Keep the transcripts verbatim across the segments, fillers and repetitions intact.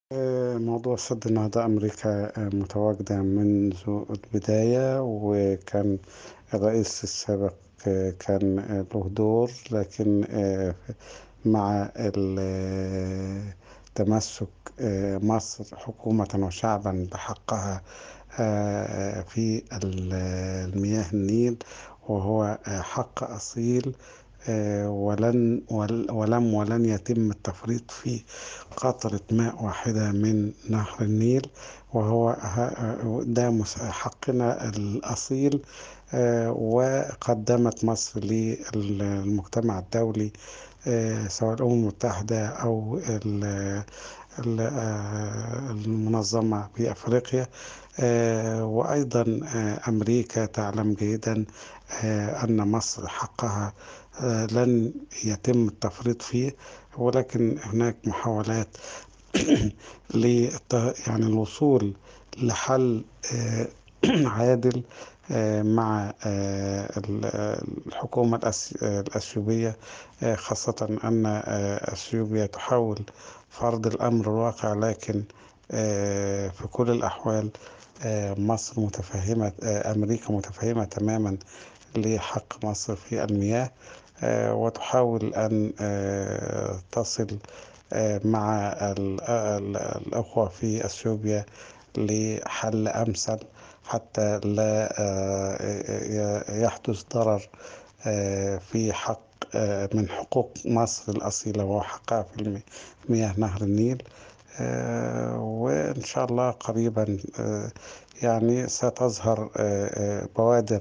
آه، موضوع سد النهضة أمريكا آه، متواجدة منذ البداية، وكان الرئيس السابق آه، كان آه، له دور، لكن آه، مع ال- آه، تمسك آه، مصر حكومة وشعبا بحقها آه، في ال- آه، المياه النيل، وهو آه، حق أصيل. آه، ولن ول- ولم ولن يتم التفريط في قطرة ماء واحدة من نهر النيل، وهو ه- ده مس- حقنا الأصيل. آه، وقدمت مصر للمجتمع الدولي، آه، سواء الأمم المتحدة أو ال- ال- آه، المنظمة في أفريقيا. آه، وأيضا آه، أمريكا تعلم جيدا آه، أن مصر حقها آه، لن يتم التفريط فيه، ولكن هناك محاولات للت- يعني الوصول لحل آه، عادل آه، مع آه، ال- آه، الحكومة الأس- آه، الأثيوبية، آه، خاصة أن آه، أثيوبيا تحاول فرض الأمر الواقع، لكن آه، في كل الأحوال آه، مصر متفهمة، آه، أمريكا متفهمة تماما لحق مصر في المياه، آه، وتحاول أن آه، تصل آه، مع ال- ال- الأخوة في أثيوبيا لحل أمثل، حتى لا آه، ي- يحدث ضرر آه، في حق آه، من حقوق مصر الأصيلة، وهو حقها في الم- مياه نهر النيل. آه، وإن شاء الله قريبا آه، يعني ستظهر آه، آه، بوادر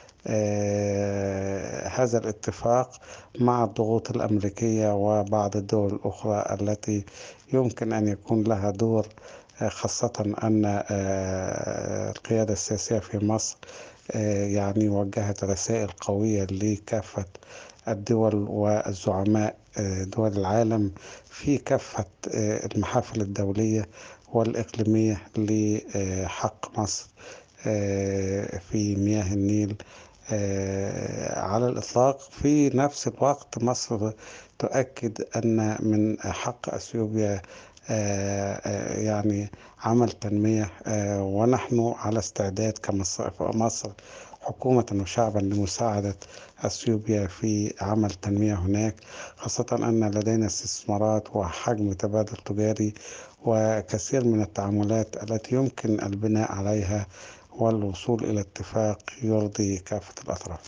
آه، هذا الاتفاق مع الضغوط الأمريكية وبعض الدول الأخرى التي يمكن أن يكون لها دور، آه، خاصة أن آه، القيادة السياسية في مصر آه، يعني وجهت رسائل قوية لكافة الدول والزعماء آه، دول العالم في كافة آه، المحافل الدولية والإقليمية لحق مصر آه، في مياه النيل آه، على الإطلاق. في نفس الوقت مصر تؤكد أن من حق أثيوبيا آه، آه، يعني عمل تنمية، آه، ونحن على استعداد كمصر مصر حكومة وشعبا لمساعدة أثيوبيا في عمل تنمية هناك، خاصة أن لدينا استثمارات وحجم تبادل تجاري وكثير من التعاملات التي يمكن البناء عليها والوصول إلى اتفاق يرضي كافة الأطراف.